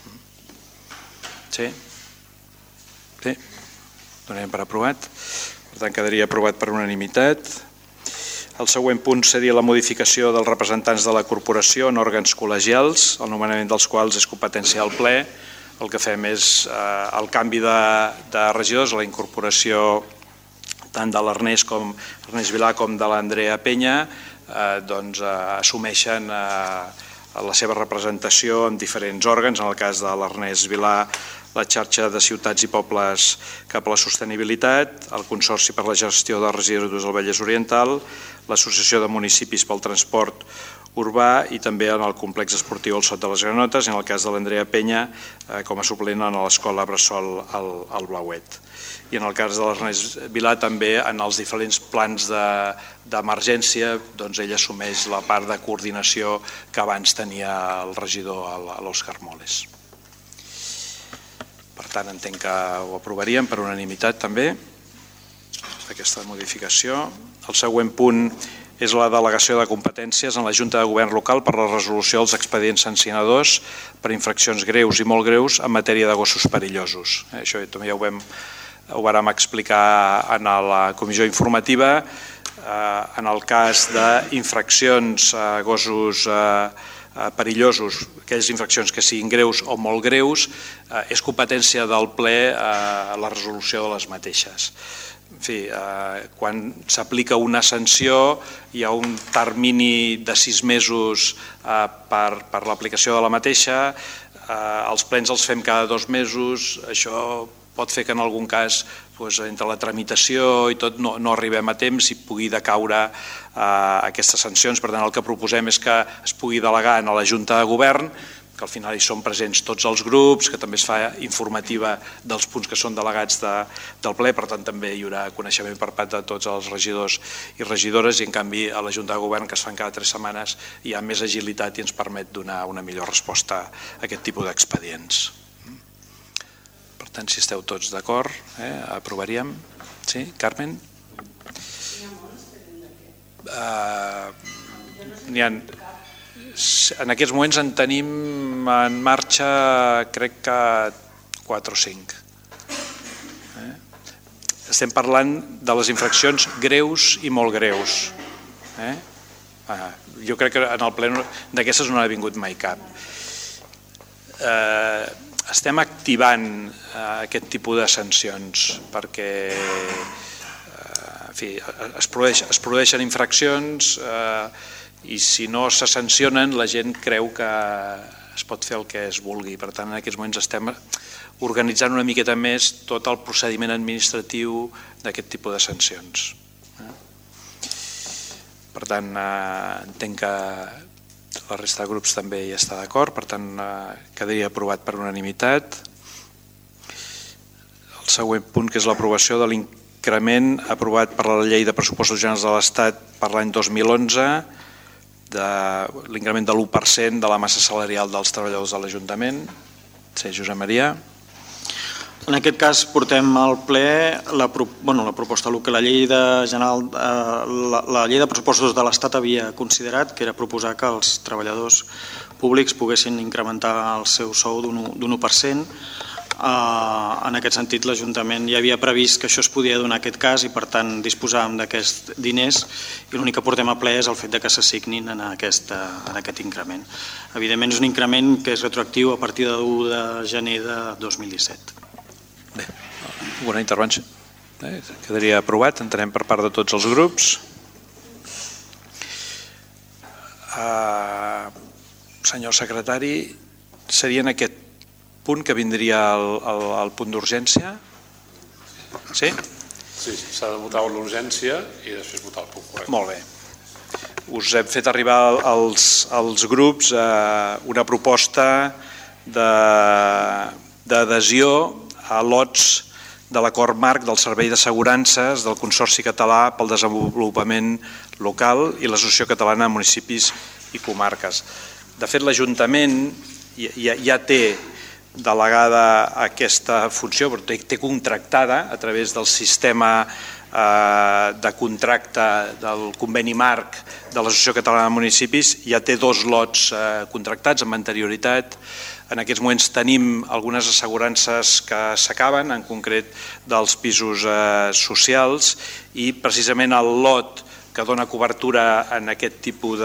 Sí? Sí? Donem per aprovat. Per tant, quedaria aprovat per unanimitat. El següent punt seria la modificació dels representants de la corporació en òrgans col·legials, el nomenament dels quals és competència del ple. El que fem és el canvi de regidors, la incorporació tant de l'Ernest Vilà com de l'Andrea Penya, assumeixen la seva representació en diferents òrgans. En el cas de l'Ernest Vilà, la xarxa de ciutats i pobles cap a la sostenibilitat, el Consorci per la gestió de residus del Vallès Oriental, l'Associació de Municipis pel Transport Urbà i també en el complex esportiu al Sot de les Granotes, en el cas de l'Andrea Penya com a suplent a l'Escola Bressol al Blauet. I en el cas de l'Ernest Vilà també en els diferents plans d'emergència, ella assumeix la part de coordinació que abans tenia el regidor a l'Òscar Moles. Per tant, entenc que ho aprovaríem per unanimitat també, aquesta modificació. El següent punt és la delegació de competències en la Junta de Govern Local per la resolució dels expedients sancionadors per infraccions greus i molt greus en matèria de gossos perillosos. Això també ja ho vàrem explicar en la comissió informativa. En el cas d'infraccions a gossos perillosos, aquelles infraccions que siguin greus o molt greus, és competència del ple la resolució de les mateixes. En fi, quan s'aplica una sanció hi ha un termini de 6 mesos per l'aplicació de la mateixa, els plens els fem cada 2 mesos, això pot fer que en algun cas entre la tramitació i tot no arribem a temps i pugui decaure aquestes sancions. Per tant, el que proposem és que es pugui delegar a la Junta de Govern, que al final hi són presents tots els grups, que també es fa informativa dels punts que són delegats del ple, per tant també hi haurà coneixement per part de tots els regidors i regidores, i en canvi a la Junta de Govern, que es fan cada 3 setmanes, hi ha més agilitat i ens permet donar una millor resposta a aquest tipus d'expedients. Per tant, si esteu tots d'acord, aprovaríem. Sí, Carmen? en aquests moments en tenim en marxa, crec que 4 o 5. Estem parlant de les infraccions greus i molt greus. Jo crec que en el ple d'aquestes no n'ha vingut mai cap. Estem activant aquest tipus de sancions perquè es produeixen infraccions i si no se sancionen la gent creu que es pot fer el que es vulgui. Per tant, en aquests moments estem organitzant una miqueta més tot el procediment administratiu d'aquest tipus de sancions. Per tant, entenc que la resta de grups també hi està d'acord, per tant, quedaria aprovat per unanimitat. El següent punt, que és l'aprovació de l'increment aprovat per la Llei de Pressupostos Generals de l'Estat per l'any 2011, de l'increment de l'1% de la massa salarial dels treballadors de l'Ajuntament. Sí, Josep Maria. En aquest cas portem al ple la proposta, el que la llei de pressupostos de l'Estat havia considerat, que era proposar que els treballadors públics poguessin incrementar el seu sou d'un 1%. En aquest sentit, l'Ajuntament ja havia previst que això es podia donar aquest cas i, per tant, disposàvem d'aquests diners i l'únic que portem a ple és el fet que s'assignin en aquest increment. Evidentment, és un increment que és retroactiu a partir de l'1 de gener de 2017. Bé, alguna intervenció? Quedaria aprovat, entenem, per part de tots els grups. Senyor secretari, seria en aquest punt que vindria el punt d'urgència? Sí? Sí, s'ha de votar l'urgència i després votar el punt correcte. Molt bé. Us hem fet arribar als grups una proposta d'adhesió a lots de l'acord marc del Servei d'Assegurances del Consorci Català pel Desenvolupament Local i l'Associació Catalana de Municipis i Comarques. De fet, l'Ajuntament ja té delegada aquesta funció, però té contractada a través del sistema de contracte del conveni marc de l'Associació Catalana de Municipis, ja té 2 lots contractats amb anterioritat. En aquests moments tenim algunes assegurances que s'acaben, en concret dels pisos socials, i precisament el lot que dona cobertura en aquest tipus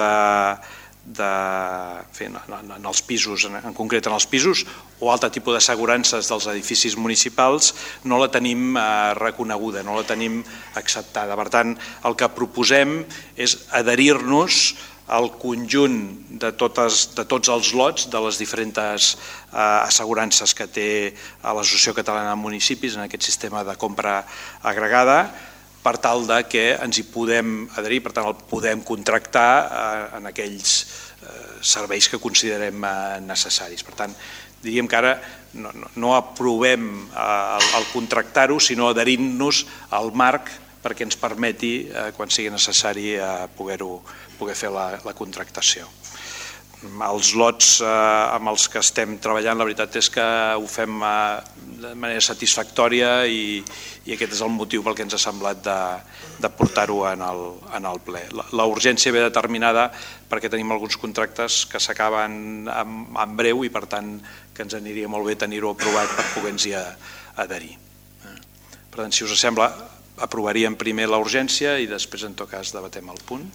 en els pisos, en concret en els pisos, o altre tipus d'assegurances dels edificis municipals, no la tenim reconeguda, no la tenim acceptada. Per tant, el que proposem és adherir-nos al conjunt de tots els lots de les diferents assegurances que té l'Associació Catalana de Municipis en aquest sistema de compra agregada, per tal que ens hi podem adherir, per tant el podem contractar en aquells serveis que considerem necessaris. Per tant, diríem que ara no aprovem el contractar-ho, sinó adherint-nos al marc perquè ens permeti, quan sigui necessari, poder fer la contractació. Els lots amb els que estem treballant, la veritat és que ho fem de manera satisfactòria i aquest és el motiu pel que ens ha semblat de portar-ho en el ple. La urgència ve determinada perquè tenim alguns contractes que s'acaben en breu i per tant que ens aniria molt bé tenir-ho aprovat per poder-nos-hi adherir. Per tant, si us sembla, aprovaríem primer la urgència i després en tot cas debatem el punt.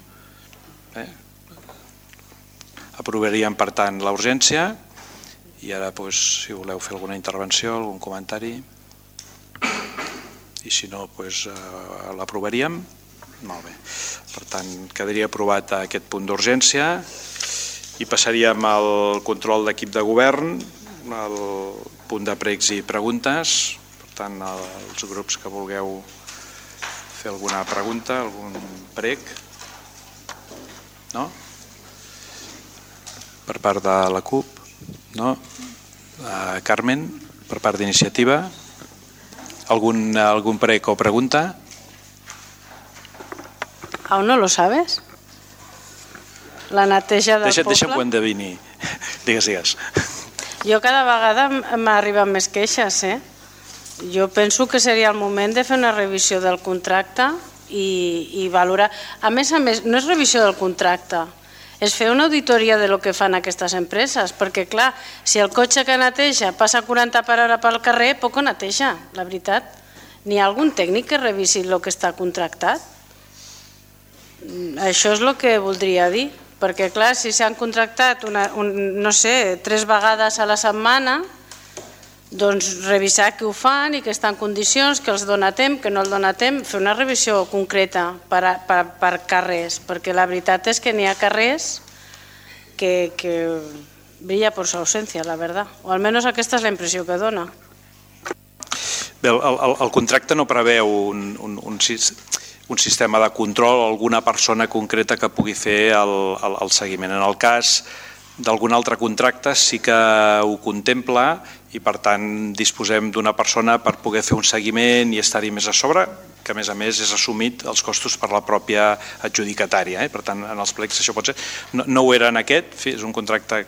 Aprovaríem, per tant, la urgència i ara, si voleu fer alguna intervenció, algun comentari, i si no, l'aprovaríem. Molt bé. Per tant, quedaria aprovat aquest punt d'urgència i passaríem al control d'equip de govern, al punt de pregs i preguntes. Per tant, els grups que vulgueu fer alguna pregunta, algun prec. No? Per part de la CUP, no? Carmen, per part d'iniciativa, algun prec o pregunta? ¿Aún no lo sabes? La neteja del poble? Deixa'm ho endevinir. Digues. Jo cada vegada m'arriben més queixes, Jo penso que seria el moment de fer una revisió del contracte i valorar. A més, no és revisió del contracte, és fer una auditoria de lo que fan aquestes empreses, perquè clar, si el cotxe que neteja passa 40 per hora pel carrer, poc neteja, la veritat. N'hi ha algun tècnic que revisi el que està contractat? Això és el que voldria dir, perquè clar, si s'han contractat, no sé, 3 vegades a la setmana, doncs revisar que ho fan i que està en condicions, que els dona temps, que no el dona temps, fer una revisió concreta per carrers, perquè la veritat és que n'hi ha carrers que brilla per su ausència, la verdad, o almenys aquesta és la impressió que dona. Bé, el contracte no preveu un sistema de control o alguna persona concreta que pugui fer el seguiment. En el cas d'algun altre contracte sí que ho contempla i per tant disposem d'una persona per poder fer un seguiment i estar-hi més a sobre, que a més és assumit els costos per la pròpia adjudicatària. Per tant, en els plecs això pot ser. No ho era en aquest, és un contracte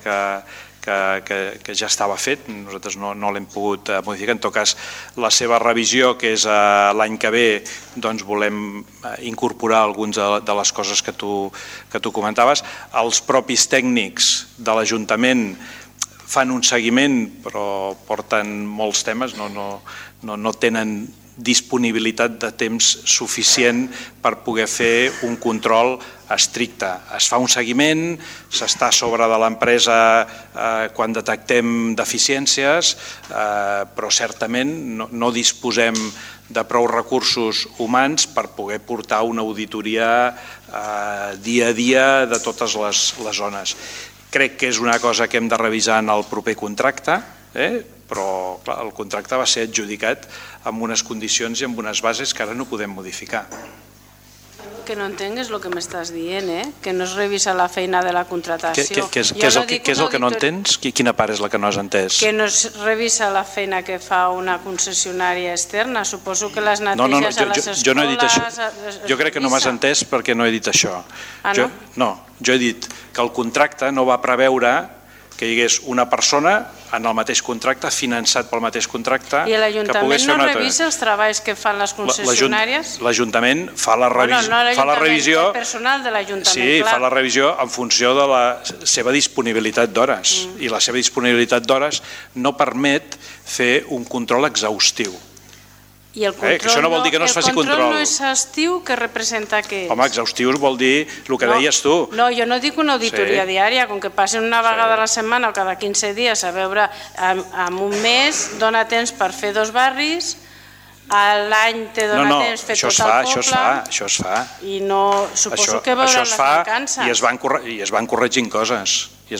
que ja estava fet, nosaltres no l'hem pogut modificar. En tot cas, la seva revisió, que és l'any que ve, doncs volem incorporar algunes de les coses que tu comentaves. Els propis tècnics de l'Ajuntament fan un seguiment, però porten molts temes, no tenen disponibilitat de temps suficient per poder fer un control estricte. Es fa un seguiment, s'està a sobre de l'empresa quan detectem deficiències, però certament no disposem de prou recursos humans per poder portar una auditoria dia a dia de totes les zones. Crec que és una cosa que hem de revisar en el proper contracte, però clar, el contracte va ser adjudicat amb unes condicions i amb unes bases que ara no podem modificar. El que no entenc és el que m'estàs dient, que no es revisa la feina de la contratació. Què és el que no entens? Quina part és la que no has entès? Que no es revisa la feina que fa una concessionària externa. Suposo que les neteges a les escoles... Jo no he dit això. Jo crec que no m'has entès perquè no he dit això. No? No, jo he dit que el contracte no va preveure que hi hagués una persona en el mateix contracte, finançat pel mateix contracte... I l'Ajuntament no revisa els treballs que fan les concessionàries? L'Ajuntament fa la revisió... El personal de l'Ajuntament, sí, fa la revisió en funció de la seva disponibilitat d'hores. I la seva disponibilitat d'hores no permet fer un control exhaustiu. I el control no és exhaustiu, què representa que és? Home, exhaustiu vol dir el que deies tu. No, jo no dic una auditoria diària, com que passin una vegada a la setmana o cada 15 dies a veure, en un mes dona temps per fer 2 barris, a l'any te dona temps fer tot el poble... Això es fa. I no, suposo que veuran les mancances. I es van corregint coses.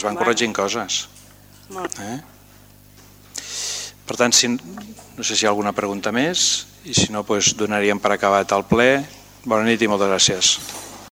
Per tant, no sé si hi ha alguna pregunta més, i si no, donaríem per acabat el ple. Bona nit i moltes gràcies.